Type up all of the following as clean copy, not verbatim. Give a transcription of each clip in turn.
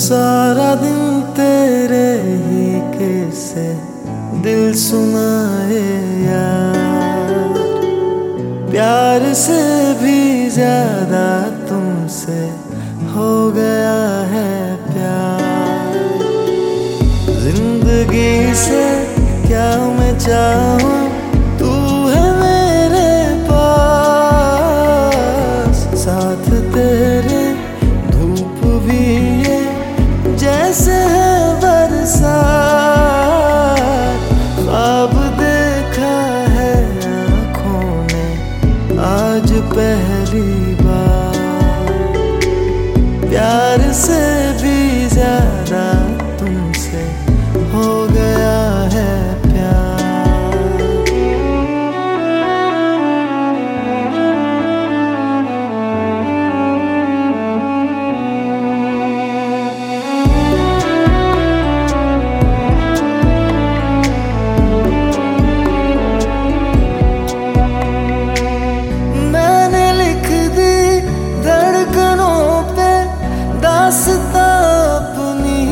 सारा दिन तेरे ही किस्से दिल सुनाए यार, प्यार से भी ज्यादा तुमसे हो गया है प्यार। जिंदगी से क्या मैं चाहूं, तू है मेरे पास, साथ तेरे धूप भी ये जैसे है बरसात। ख्वाब देखा है आँखों ने आज पहली बार, प्यार से भी ज्यादा तुमसे हो गया है अपनी।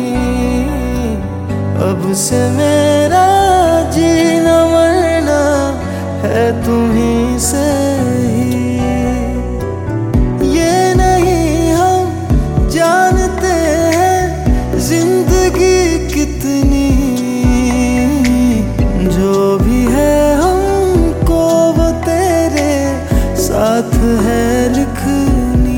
अब से मेरा जीना मरना है तुम्हीं से ही। ये नहीं हम जानते हैं जिंदगी कितनी, जो भी है हमको वो तेरे साथ है लिखनी।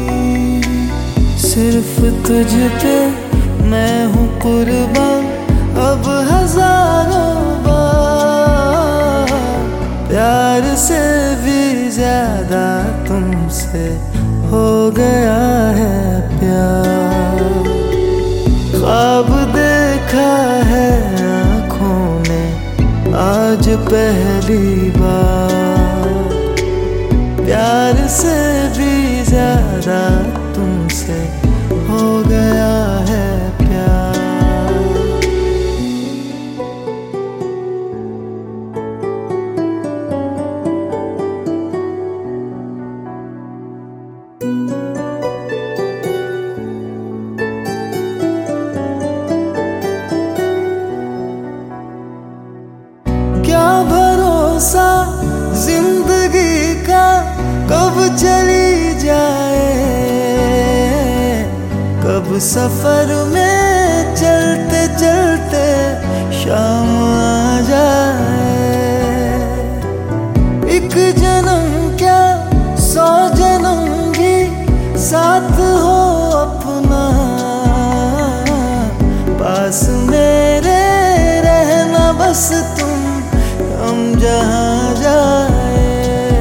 सिर्फ तुझ पे मैं हूँ कुर्बान अब हजारों बार, प्यार से भी ज्यादा तुमसे हो गया है प्यार। ख्वाब देखा है आँखों ने आज पहली बार, प्यार से भी ज्यादा तुमसे हो गया है प्यार। क्या भरोसा जिंदगी का कब चली जाए, कब सफर में चलते चलते शाम आ जाए। एक जन्म क्या 100 जन्म भी साथ हो अपना, पास मेरे रहना बस तुम हम जहाँ जाए।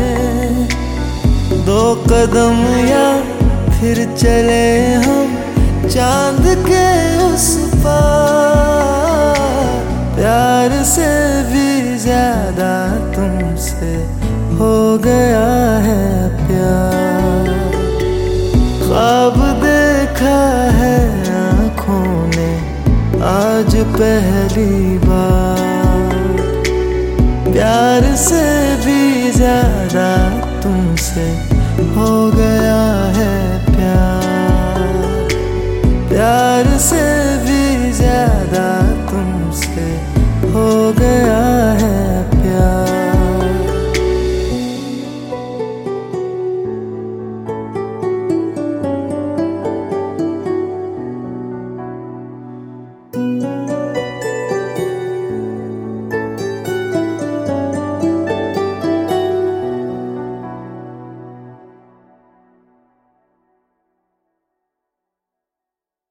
2 कदम या फिर चले हम चांद के उस पार, प्यार से भी ज्यादा तुमसे हो गया है प्यार। ख्वाब देखा है आँखों ने आज पहली बार, प्यार से भी ज्यादा तुमसे हो गया